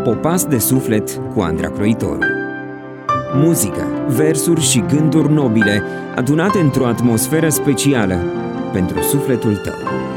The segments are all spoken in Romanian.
Popas de suflet cu Andra Croitoru. Muzică, versuri și gânduri nobile adunate într-o atmosferă specială pentru sufletul tău.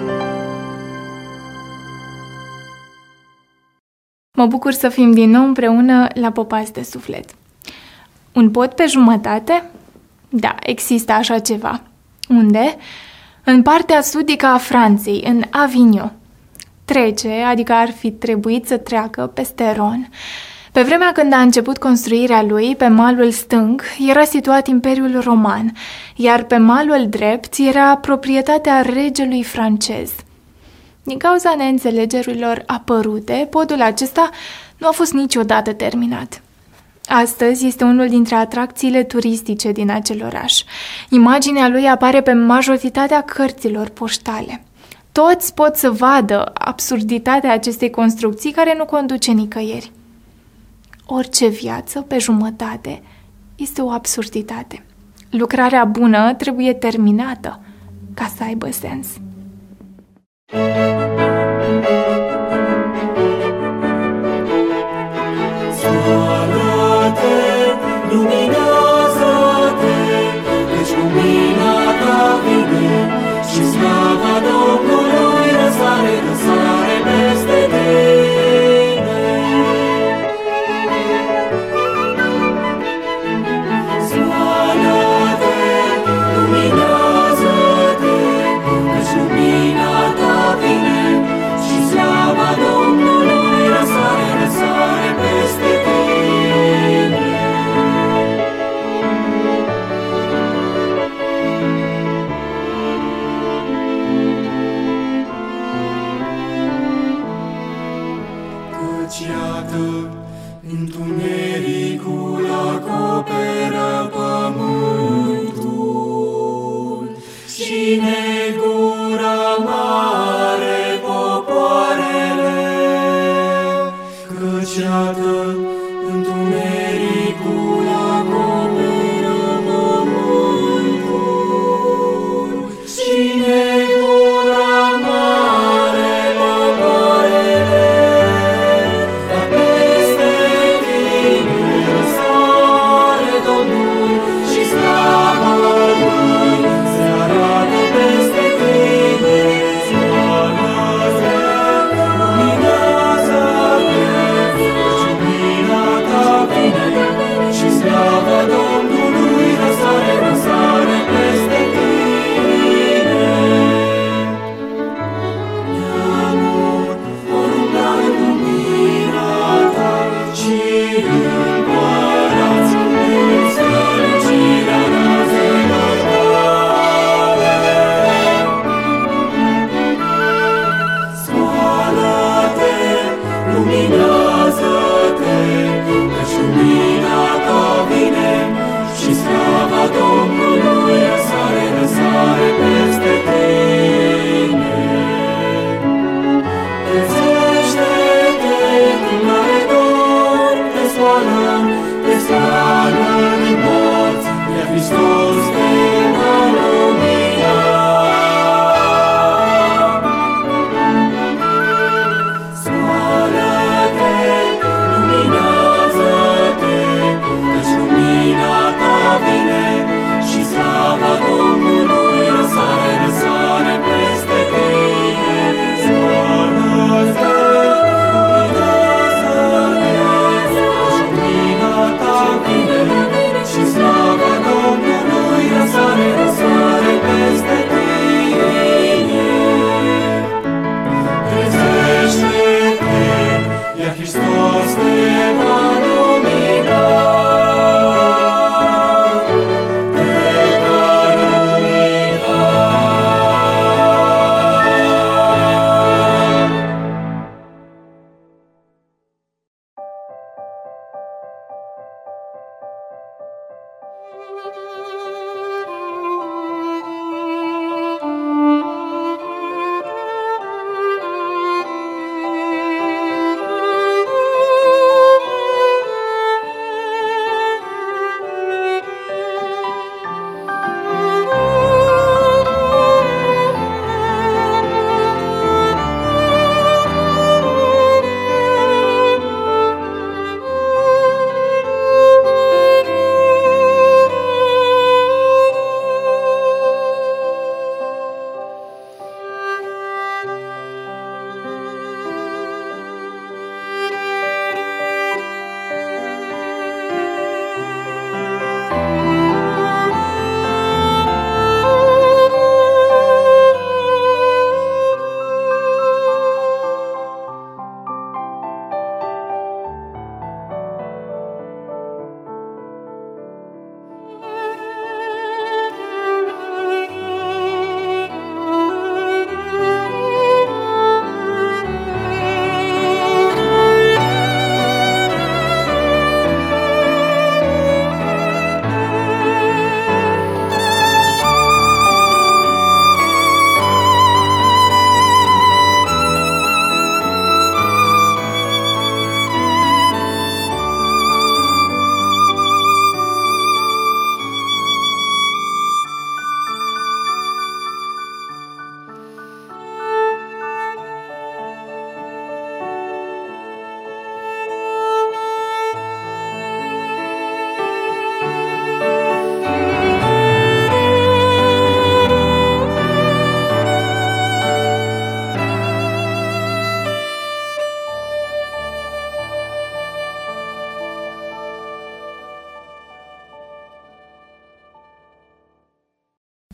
Mă bucur să fim din nou împreună la Popas de suflet. Un pod pe jumătate? Da, există așa ceva. Unde? În partea sudică a Franței, în Avignon. Trece, adică ar fi trebuit să treacă peste Ron. Pe vremea când a început construirea lui, pe malul stâng era situat Imperiul Roman, iar pe malul drept era proprietatea regelui francez. Din cauza neînțelegerilor apărute, podul acesta nu a fost niciodată terminat. Astăzi este unul dintre atracțiile turistice din acel oraș. Imaginea lui apare pe majoritatea cărților poștale. Toți pot să vadă absurditatea acestei construcții care nu conduce nicăieri. Orice viață pe jumătate este o absurditate. Lucrarea bună trebuie terminată ca să aibă sens. Scoală-te, luminează-te, căci lumina ta vine și slava Domnului răsare, răsare peste tine. Scoală-te, luminează-te, căci lumina ta vine și slava Domnului răsare, răsare peste tine. Căci iată, întunericul acoperă pământul și negură mare popoarele. Căci iată, întunericul acoperă pământul și negură mare popoarele. Dar peste tine răsare Domnul și slava Lui se arată peste tine. Scoală-te, luminează-te, căci lumina ta vine și slava Domnului răsare, răsare peste tine. Neamuri vor umbla în lumina ta și împărați în strălucirea razelor tale. Scoală-te, luminează-te, căci lumina ta vine și slava Domnului răsare, răsare peste tine. Trezește-te, tânăre dor, te scoală din morți, iar Hristos te va lumina. Scoală-te, luminează-te, căci lumina ta vine și slava Domnului răsare, răsare peste tine. Scoală-te, luminează-te, căci lumina ta vine și slava Domnului răsare, răsare peste tine. Trezește-te, iar Hristos te va lumina. Te va lumina.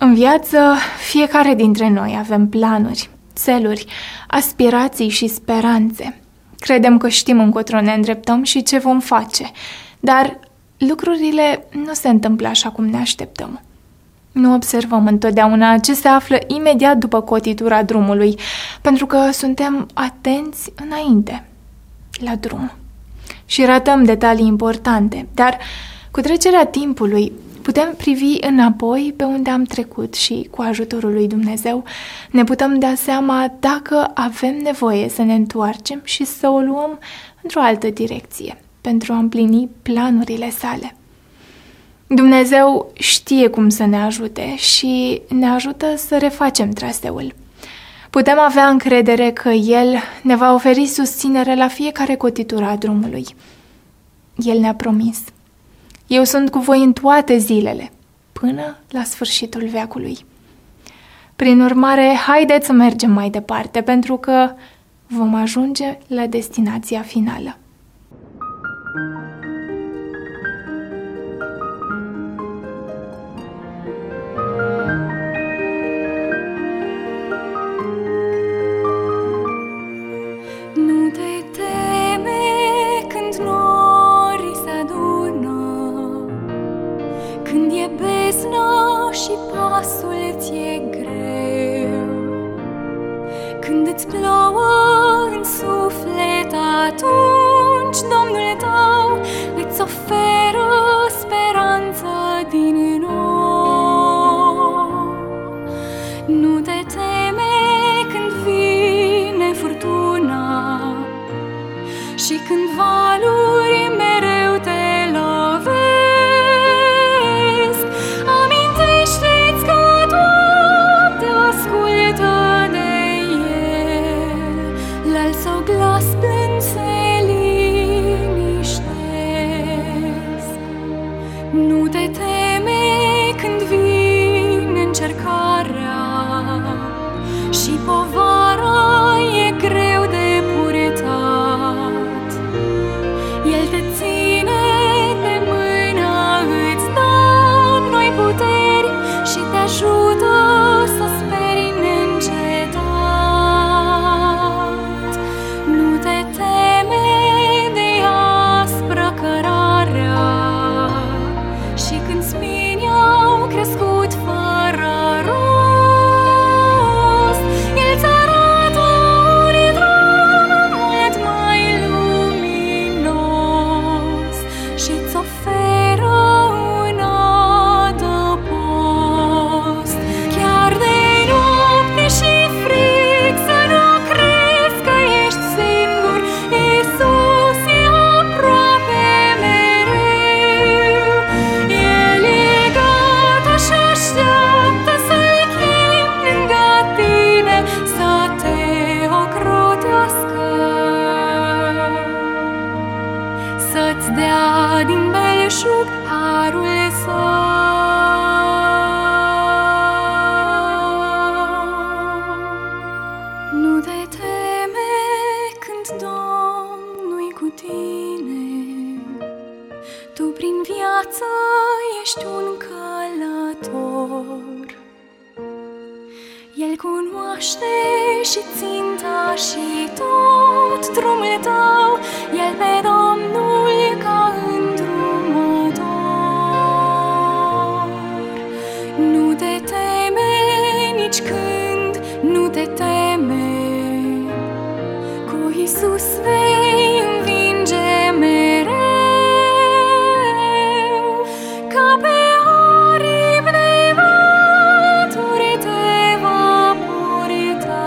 În viață, fiecare dintre noi avem planuri, țeluri, aspirații și speranțe. Credem că știm încotro ne îndreptăm și ce vom face, dar lucrurile nu se întâmplă așa cum ne așteptăm. Nu observăm întotdeauna ce se află imediat după cotitura drumului, pentru că suntem atenți înainte, la drum. Și ratăm detalii importante, dar cu trecerea timpului putem privi înapoi pe unde am trecut și, cu ajutorul lui Dumnezeu, ne putem da seama dacă avem nevoie să ne întoarcem și să o luăm într-o altă direcție, pentru a împlini planurile sale. Dumnezeu știe cum să ne ajute și ne ajută să refacem traseul. Putem avea încredere că El ne va oferi susținere la fiecare cotitură a drumului. El ne-a promis: eu sunt cu voi în toate zilele, până la sfârșitul veacului. Prin urmare, haideți să mergem mai departe, pentru că vom ajunge la destinația finală. Nu te teme când norii se adună, când e beznă și pasul ți-e greu, când îți plouă în suflet, atunci Domnul tău îți oferă speranță din nou. Nu te teme când vine furtuna și când valuri mereu te lovesc. Amintește-ți că toate ascultă de El, la-al său glas plând se liniștesc. Nu te teme când vine încercarea și povara e greu de purtat. El te ține de mână, îți dă noi puteri și te ajută să speri neîncetat. Nu te teme de aspră cărarea și când spini au crescut fără rost, El ți arată un drum mult mai luminos și-ți oferă un adăpost. Chiar de noapte și frig să nu crezi că ești singur, Iisus e aproape mereu. El e gata și așteaptă să-L chemi lângă tine, să te ocrotească, să-ți dea din belșug harul său. Nu te teme când Domnul-i cu tine, tu prin viață ești un călător. El cunoaște și ținta și tot drumul tău, El pe Domnul ca îndrumător. Nu te teme nici când, nu te teme, cu Iisus vei învinge mereu, ca pe aripi de vături te va purta.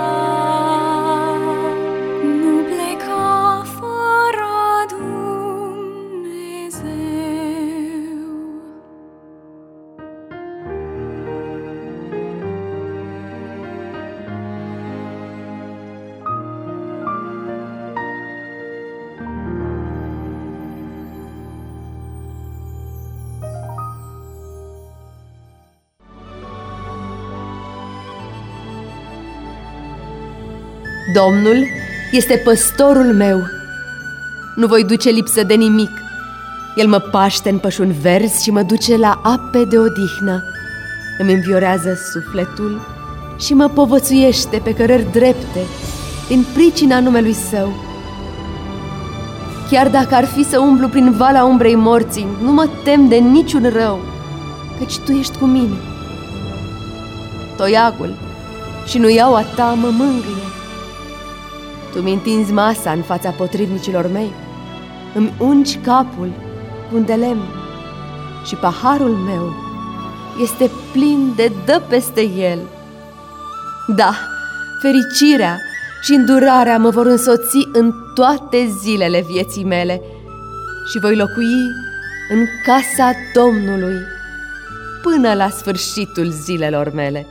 Nu pleca fără Dumnezeu. Domnul este păstorul meu. Nu voi duce lipsă de nimic. El mă paște în pășuni verzi și mă duce la ape de odihnă. îmi înviorează sufletul și mă povățuiește pe cărări drepte din pricina numelui Său. Chiar dacă ar fi să umblu prin valea umbrei morții, nu mă tem de niciun rău, căci Tu ești cu mine. Toiagul și nuiaua Ta mă mângâie. Tu mi întinzi masa în fața potrivnicilor mei, îmi ungi capul cu un de lemn și paharul meu este plin de dă peste el. Da, fericirea și îndurarea mă vor însoți în toate zilele vieții mele și voi locui în casa Domnului până la sfârșitul zilelor mele.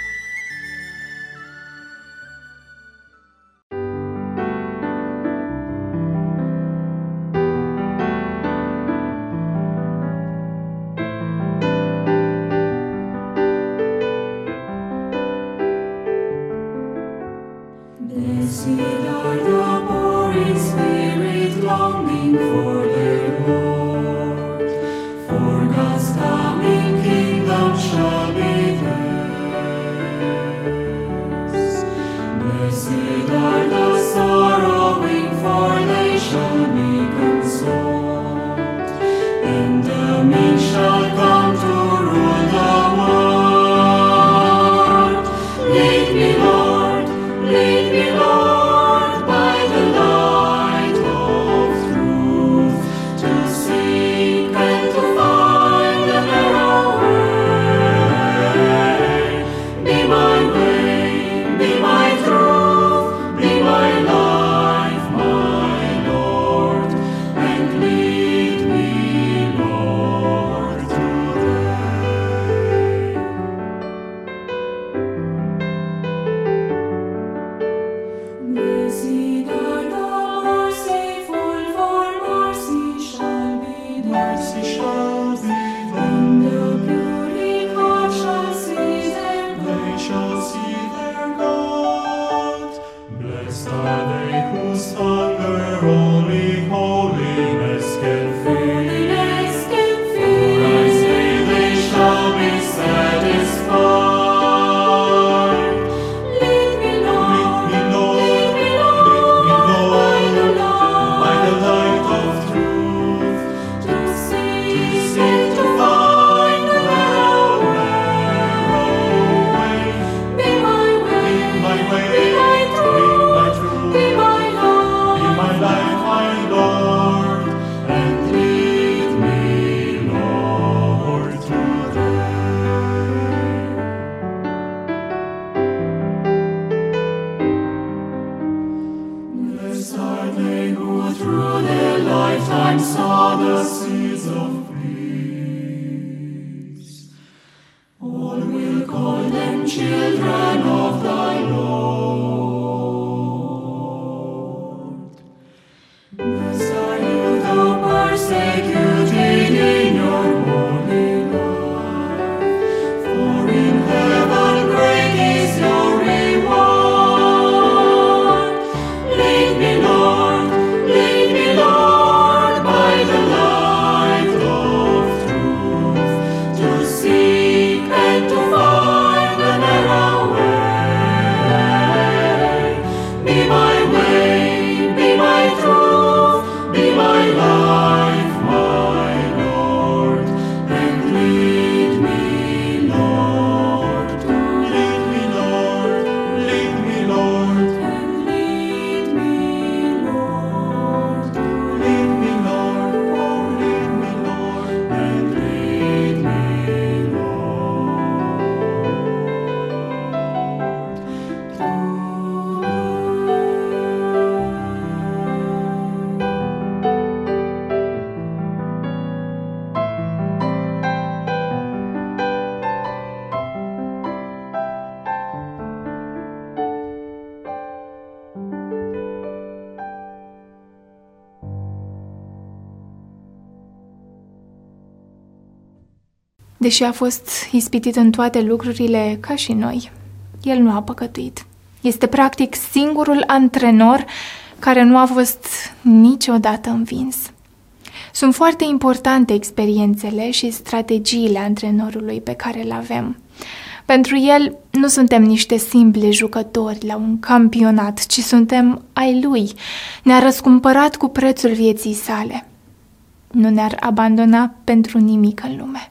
Blessed are the poor in spirit, longing for the Lord, for God's coming kingdom shall be theirs. Blessed are the sorrowing, for they shall be consoled, and the meek shall come to rule the world. Lead me, Lord, lead me, Lord, by the light of truth, to seek and to find the narrow way. Be my way, be my truth, be my life, my Lord, and lead me, Lord, today. Blessed are the merciful, for mercy shall be theirs. And the pure in heart shall see their God. Blessed are they whose hunger only holiness can fill. For I say they shall be satisfied. Lead me, Lord, lead me, Lord, by the light of truth, to seek and to find the narrow way. Be my way, be my truth, be my life, my Lord, and lead me, Lord, today. Blessed are they who through their lifetime saw the seeds of peace. All will call them children of thy Lord. Blessed are you, though persecuted in your holy life, for in heaven great is your reward. Lead me, Lord, by the light of truth, to seek and to find the narrow way. Be my way, be my truth, be my life, my Lord, and lead me, Lord, to lead me, Lord, lead me, Lord, and lead me, Lord, to lead me, Lord, oh, lead me, Lord, and lead me, Deși a fost ispitit în toate lucrurile ca și noi, el nu a păcătuit. Este practic singurul antrenor care nu a fost niciodată învins. Sunt foarte importante experiențele și strategiile antrenorului pe care le avem. Pentru el nu suntem niște simpli jucători la un campionat, ci suntem ai lui. Ne-a răscumpărat cu prețul vieții sale. Nu ne-ar abandona pentru nimic în lume.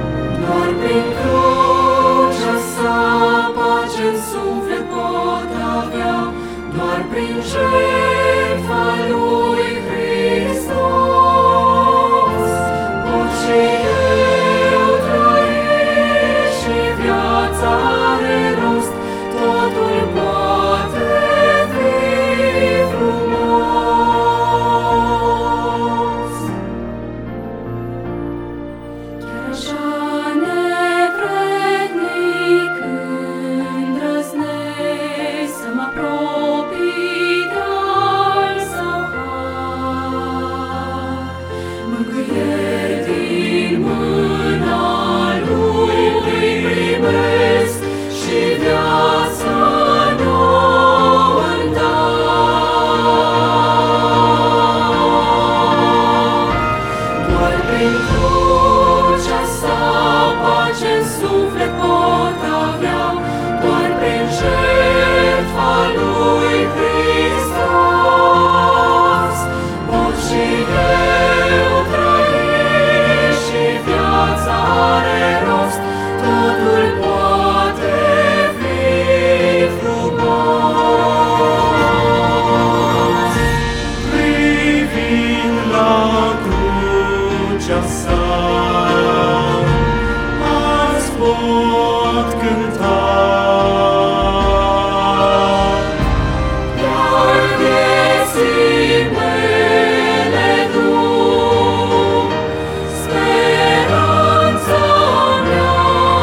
Doar prin crucea sa pace-n suflet pot avea doar prin jertfa lui Hristos. Pot și eu trăi și viața are rost, totul poate fi frumos. Chiar așa nevrednic îndrăznesc să mă apropii de-al său har. Mângâieri din mâna lui primesc și viața nouă-mi da. Doar prin crucea sa pace-n suflet pot avea, doar prin jertfa lui Hristos. Pot și eu trăi și viața are rost, totul poate fi frumos. Privind la crucea sa, azi pot cânta. Doar vieții mele drum, speranța mea.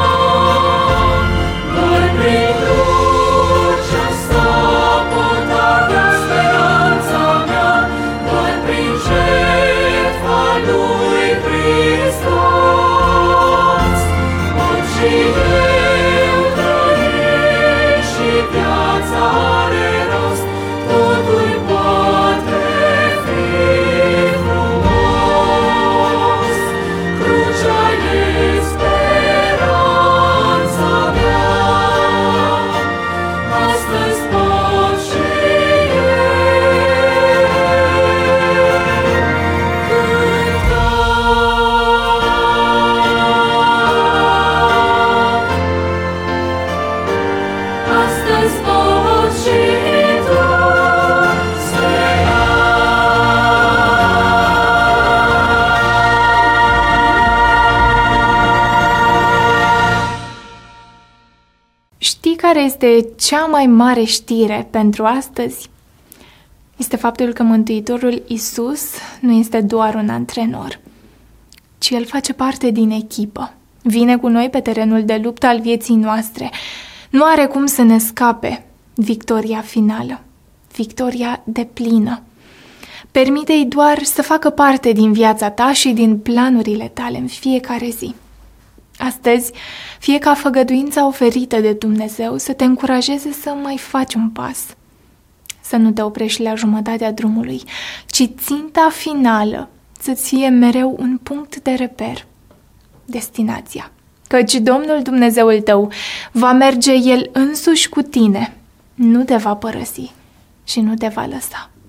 Doar prin crucea sa pot avea speranța mea, doar prin jertfa lui Hristos. Pot și eu trăi și viața are rost, totul poate fi frumos. Crucea e speranța mea, astăzi pot și astăzi pot și tu spera. Știi care este cea mai mare știre pentru astăzi? Este faptul că Mântuitorul Iisus nu este doar un antrenor, ci El face parte din echipă. Vine cu noi pe terenul de luptă al vieții noastre. Nu are cum să ne scape victoria finală, victoria deplină. Permite-i doar să facă parte din viața ta și din planurile tale în fiecare zi. Astăzi, fie ca făgăduința oferită de Dumnezeu să te încurajeze să mai faci un pas, să nu te oprești la jumătatea drumului, ci ținta finală să-ți fie mereu un punct de reper, destinația. Căci Domnul Dumnezeul tău va merge El însuși cu tine, nu te va părăsi și nu te va lăsa.